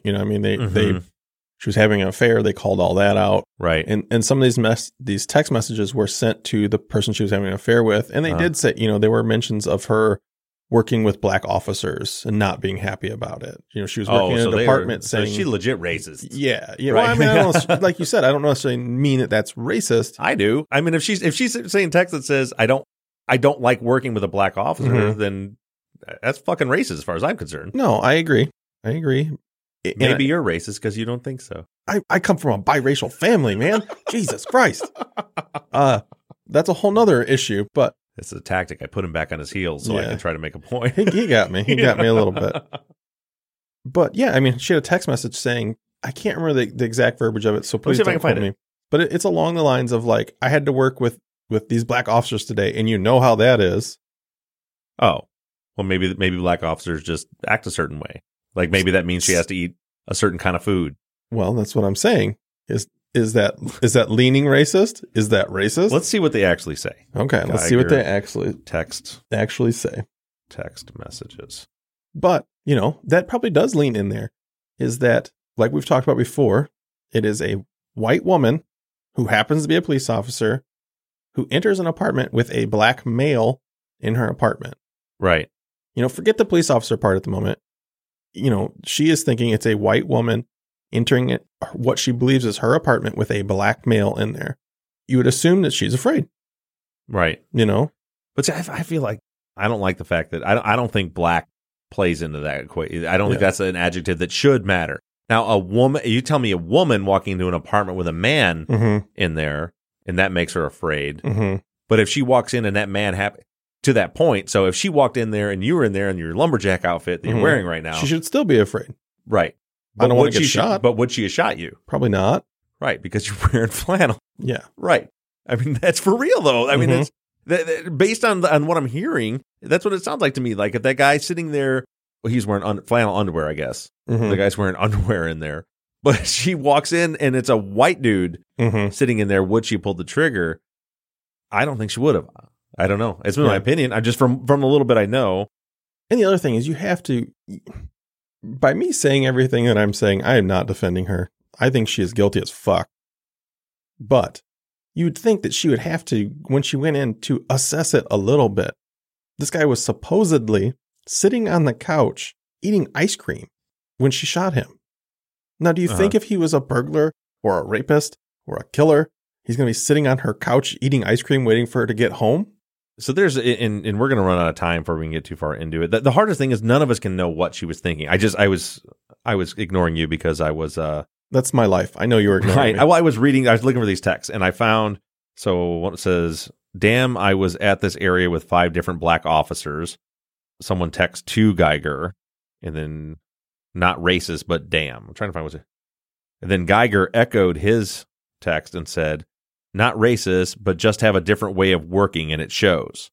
She was having an affair. They called all that out. Right. And some of these text messages were sent to the person she was having an affair with. And they did say, there were mentions of her working with black officers and not being happy about it. She was working in a department saying... So she legit racist. Yeah. Yeah. Right. Well, I mean, like you said, I don't necessarily mean that that's racist. I do. I mean, if she's saying text that says, I don't like working with a black officer, mm-hmm. then that's fucking racist as far as I'm concerned. No, I agree. Maybe you're racist because you don't think so. I come from a biracial family, man. Jesus Christ. That's a whole nother issue, but it's a tactic. I put him back on his heels so I can try to make a point. He got me. He got me a little bit. But yeah, I mean, she had a text message saying, I can't remember the exact verbiage of it, so please don't quote me. But it's along the lines of like, I had to work with these black officers today, and you know how that is. Oh, well, maybe black officers just act a certain way. Like maybe that means she has to eat a certain kind of food. Well, that's what I'm saying. Is that leaning racist? Is that racist? Let's see what they actually say. Okay, let's see what they actually say. Text messages. But, that probably does lean in there. Is that, like we've talked about before, it is a white woman who happens to be a police officer who enters an apartment with a black male in her apartment. Right. Forget the police officer part at the moment. She is thinking it's a white woman entering what she believes is her apartment with a black male in there. You would assume that she's afraid. Right. But see, I feel like I don't like the fact that I don't think black plays into that equation. I don't think that's an adjective that should matter. Now, a woman, you tell me a woman walking into an apartment with a man mm-hmm. in there, and that makes her afraid. Mm-hmm. But if she walks in and that man to that point, so if she walked in there and you were in there in your lumberjack outfit that mm-hmm. you're wearing right now, she should still be afraid. Right. I don't want to get shot. But would she have shot you? Probably not. Right, because you're wearing flannel. Yeah. Right. I mean, that's for real, though. I mean, mm-hmm. it's based on what I'm hearing, that's what it sounds like to me. Like if that guy's sitting there, he's wearing flannel underwear, I guess. Mm-hmm. The guy's wearing underwear in there. But she walks in and it's a white dude mm-hmm. sitting in there. Would she pull the trigger? I don't think she would have. I don't know. It's been my opinion. I just from the little bit I know. And the other thing is you have to, by me saying everything that I'm saying, I am not defending her. I think she is guilty as fuck. But you'd think that she would have to, when she went in, to assess it a little bit. This guy was supposedly sitting on the couch eating ice cream when she shot him. Now, do you think if he was a burglar or a rapist or a killer, he's going to be sitting on her couch eating ice cream waiting for her to get home? So there's, and we're going to run out of time before we can get too far into it. The hardest thing is none of us can know what she was thinking. I was ignoring you because I was, that's my life. I know you were ignoring me. I was looking for these texts and I found, so what it says, damn, I was at this area with 5 different black officers. Someone texts to Geiger and then not racist, but damn. I'm trying to find what's it. And then Geiger echoed his text and said, not racist, but just have a different way of working, and it shows.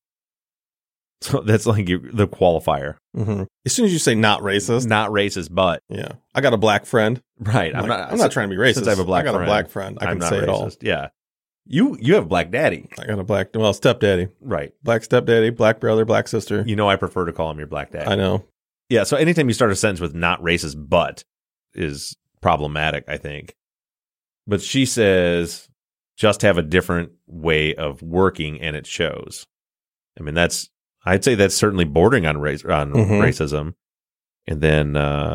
So that's like the qualifier. Mm-hmm. As soon as you say not racist, but yeah, I got a black friend. Right. I'm not trying to be racist. Since I have a black I got friend, a black friend. I can say racist. it all. Yeah. You have a black daddy. I got a stepdaddy. Right. Black stepdaddy, black brother, black sister. You know, I prefer to call him your black daddy. I know. Yeah. So anytime you start a sentence with not racist, but is problematic, I think. But she says, just have a different way of working and it shows. I mean, I'd say that's certainly bordering on racism. And then,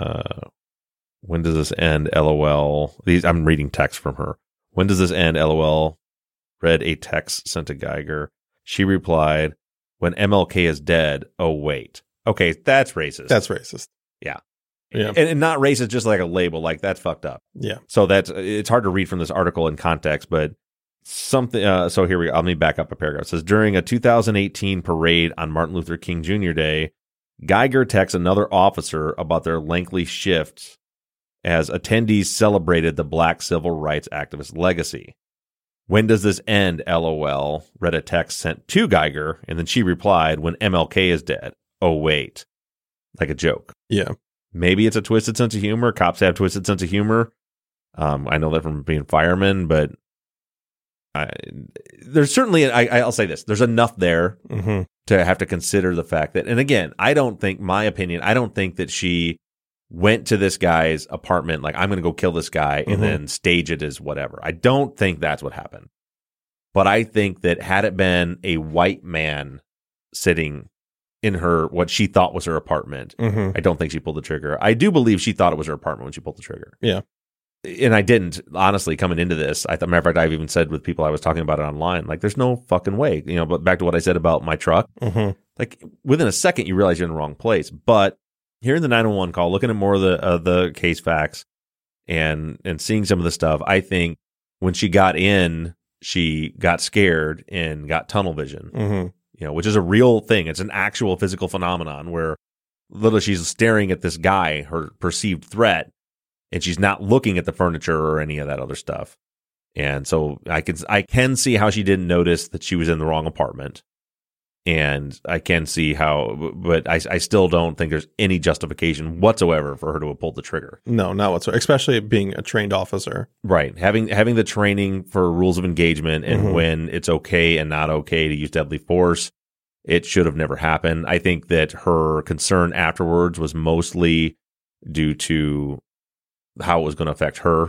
when does this end? LOL. I'm reading text from her. When does this end? LOL. Read a text sent to Geiger. She replied, when MLK is dead. Oh, wait. Okay. That's racist. That's racist. Yeah. Yeah. And not racist, just like a label, like that's fucked up. Yeah. So it's hard to read from this article in context, but something, so here we go. Let me back up a paragraph. It says, during a 2018 parade on Martin Luther King Jr. Day, Geiger texts another officer about their lengthy shifts as attendees celebrated the black civil rights activist legacy. When does this end? LOL. Read a text sent to Geiger, and then she replied, when MLK is dead. Oh, wait. Like a joke. Yeah. Maybe it's a twisted sense of humor. Cops have twisted sense of humor. I know that from being firemen, but there's certainly, I'll say this, there's enough there to have to consider the fact that, and again, I don't think that she went to this guy's apartment like, I'm going to go kill this guy and then stage it as whatever. I don't think that's what happened. But I think that had it been a white man sitting in what she thought was her apartment, I don't think she pulled the trigger. I do believe she thought it was her apartment when she pulled the trigger. Yeah. And I didn't, honestly, coming into this. Matter of fact, I've even said with people I was talking about it online, like, there's no fucking way. But back to what I said about my truck, like, within a second, you realize you're in the wrong place. But hearing the 911 call, looking at more of the case facts and seeing some of the stuff, I think when she got in, she got scared and got tunnel vision, which is a real thing. It's an actual physical phenomenon where literally she's staring at this guy, her perceived threat, and she's not looking at the furniture or any of that other stuff. And so I can see how she didn't notice that she was in the wrong apartment. And I can see how, but I still don't think there's any justification whatsoever for her to have pulled the trigger. No, not whatsoever, especially being a trained officer. Right. Having the training for rules of engagement and when it's okay and not okay to use deadly force, it should have never happened. I think that her concern afterwards was mostly due to how it was going to affect her.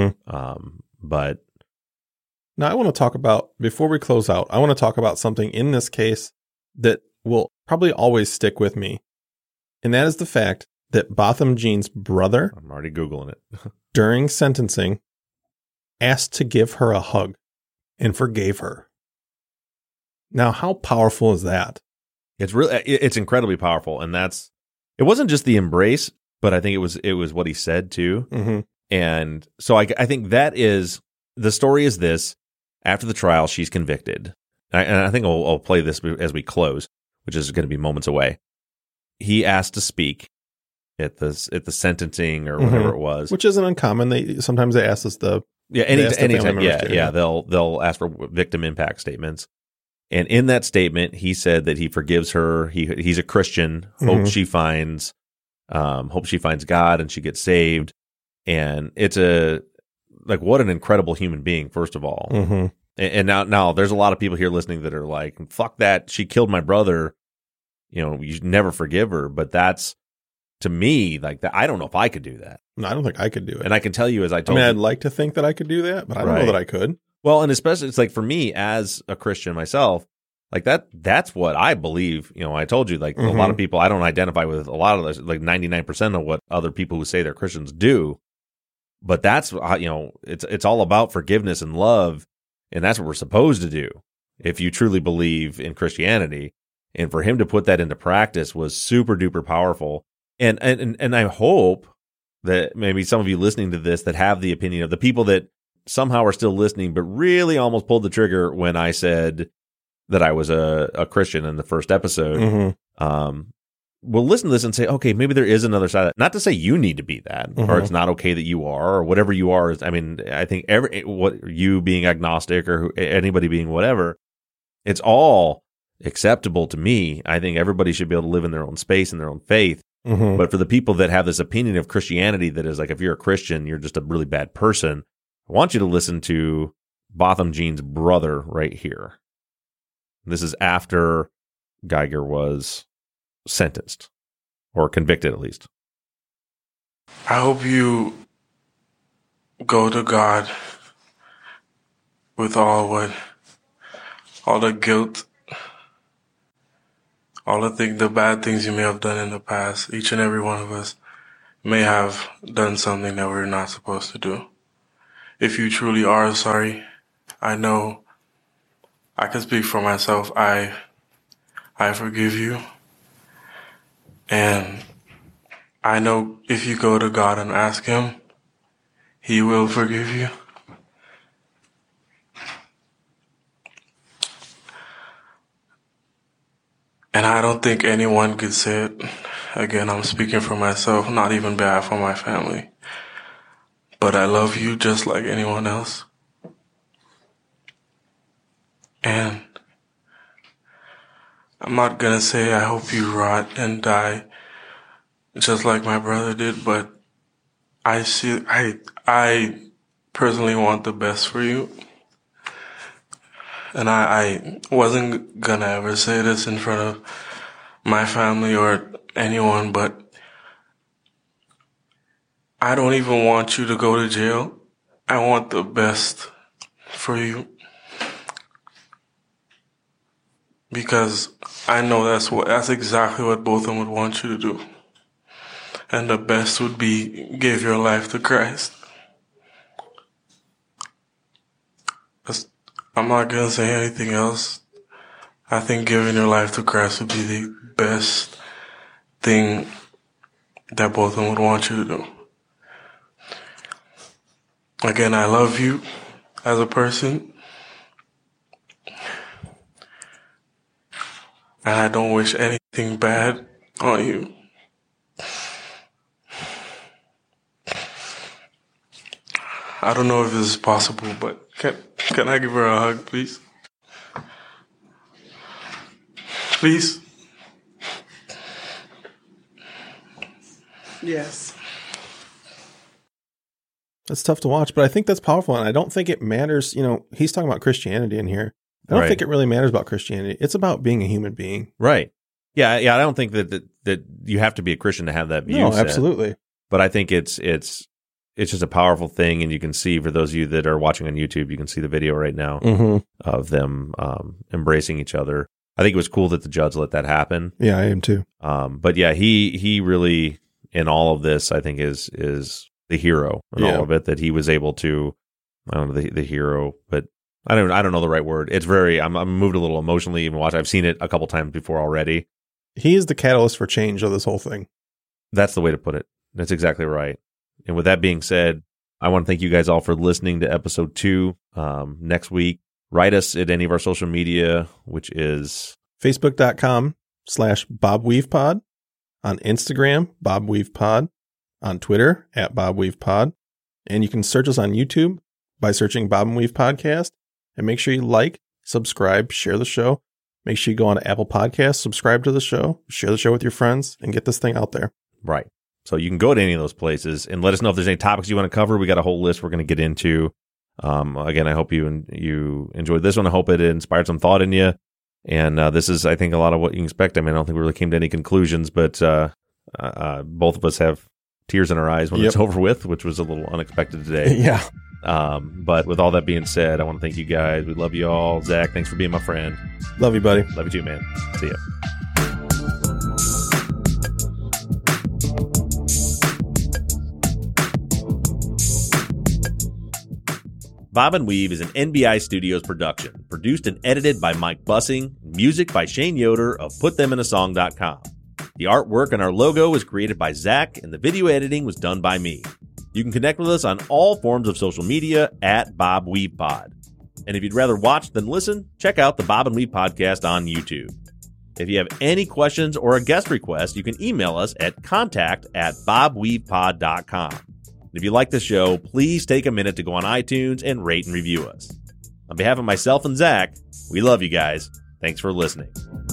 But now I want to talk about, before we close out, I want to talk about something in this case that will probably always stick with me. And that is the fact that Botham Jean's brother, I'm already Googling it, during sentencing, asked to give her a hug and forgave her. Now, how powerful is that? It's incredibly powerful. And it wasn't just the embrace, but I think it was what he said too. And so I think the story is this: after the trial, she's convicted. And I think I'll play this as we close, which is going to be moments away. He asked to speak at the sentencing or whatever it was, which isn't uncommon. Sometimes they ask us anytime. Yeah. They'll ask for victim impact statements. And in that statement, he said that he forgives her. He's a Christian. Hope she finds God and she gets saved. And it's what an incredible human being, first of all. And now there's a lot of people here listening that are like, fuck that. She killed my brother. You should never forgive her. But that's, to me, like that. I don't know if I could do that. No, I don't think I could do it. And I can tell you, as I told you, I'd like to think that I could do that, but I don't know that I could. Well, and especially it's like for me as a Christian myself, Like that's what I believe. You know, I told you, like, a lot of people, I don't identify with a lot of this, like 99% of what other people who say they're Christians do. But that's, you know, it's all about forgiveness and love. And that's what we're supposed to do if you truly believe in Christianity. And for him to put that into practice was super duper powerful. And I hope that maybe some of you listening to this that have the opinion of the people that somehow are still listening, but really almost pulled the trigger when I said that I was a Christian in the first episode, will listen to this and say, okay, maybe there is another side. Not to say you need to be that, or it's not okay that you are, or whatever you are. I mean, I think what you being agnostic or anybody being whatever, it's all acceptable to me. I think everybody should be able to live in their own space and their own faith. But for the people that have this opinion of Christianity that is like, if you're a Christian, you're just a really bad person, I want you to listen to Botham Jean's brother right here. This is after Geiger was sentenced, or convicted at least. I hope you go to God with all the guilt, all the bad things you may have done in the past. Each and every one of us may have done something that we're not supposed to do. If you truly are sorry, I know I can speak for myself. I forgive you. And I know if you go to God and ask him, he will forgive you. And I don't think anyone could say it. Again, I'm speaking for myself, not even bad for my family. But I love you just like anyone else. And I'm not gonna say I hope you rot and die just like my brother did, but I personally want the best for you. And I wasn't gonna ever say this in front of my family or anyone, but I don't even want you to go to jail. I want the best for you. Because I know that's exactly what both of them would want you to do. And the best would be give your life to Christ. I'm not going to say anything else. I think giving your life to Christ would be the best thing that both of them would want you to do. Again, I love you as a person. And I don't wish anything bad on you. I don't know if this is possible, but can I give her a hug, please? Please? Yes. That's tough to watch, but I think that's powerful, and I don't think it matters. You know, he's talking about Christianity in here. I don't think it really matters about Christianity. It's about being a human being. Right. Yeah. I don't think that you have to be a Christian to have that view. No, set. Absolutely. But I think it's just a powerful thing, and you can see, for those of you that are watching on YouTube, you can see the video right now of them embracing each other. I think it was cool that the judge let that happen. Yeah, I am too. But yeah, he really, in all of this, I think is the hero in all of it, that he was able to, I don't know the hero, but I don't know the right word. It's very, I'm moved a little emotionally even watching. I've seen it a couple times before already. He is the catalyst for change of this whole thing. That's the way to put it. That's exactly right. And with that being said, I want to thank you guys all for listening to episode 2. Next week, write us at any of our social media, which is Facebook.com/BobWeavePod, on Instagram, BobWeavePod, on Twitter @BobWeavePod, and you can search us on YouTube by searching Bob and Weave Podcast. And make sure you like, subscribe, share the show. Make sure you go on to Apple Podcasts, subscribe to the show, share the show with your friends, and get this thing out there. Right. So you can go to any of those places and let us know if there's any topics you want to cover. We got a whole list we're going to get into. Again, I hope you enjoyed this one. I hope it inspired some thought in you. And this is, I think, a lot of what you can expect. I mean, I don't think we really came to any conclusions, but both of us have tears in our eyes when it's over with, which was a little unexpected today. Yeah. But with all that being said, I want to thank you guys. We love you all. Zach, thanks for being my friend. Love you, buddy. Love you too, man. See ya. Bob and Weave is an NBI Studios production, produced and edited by Mike Bussing, music by Shane Yoder of PutThemInASong.com. The artwork on our logo was created by Zach, and the video editing was done by me. You can connect with us on all forms of social media at Bob Weave Pod. And if you'd rather watch than listen, check out the Bob and Weave podcast on YouTube. If you have any questions or a guest request, you can email us at contact@bobweavepod.com. If you like the show, please take a minute to go on iTunes and rate and review us. On behalf of myself and Zach, we love you guys. Thanks for listening.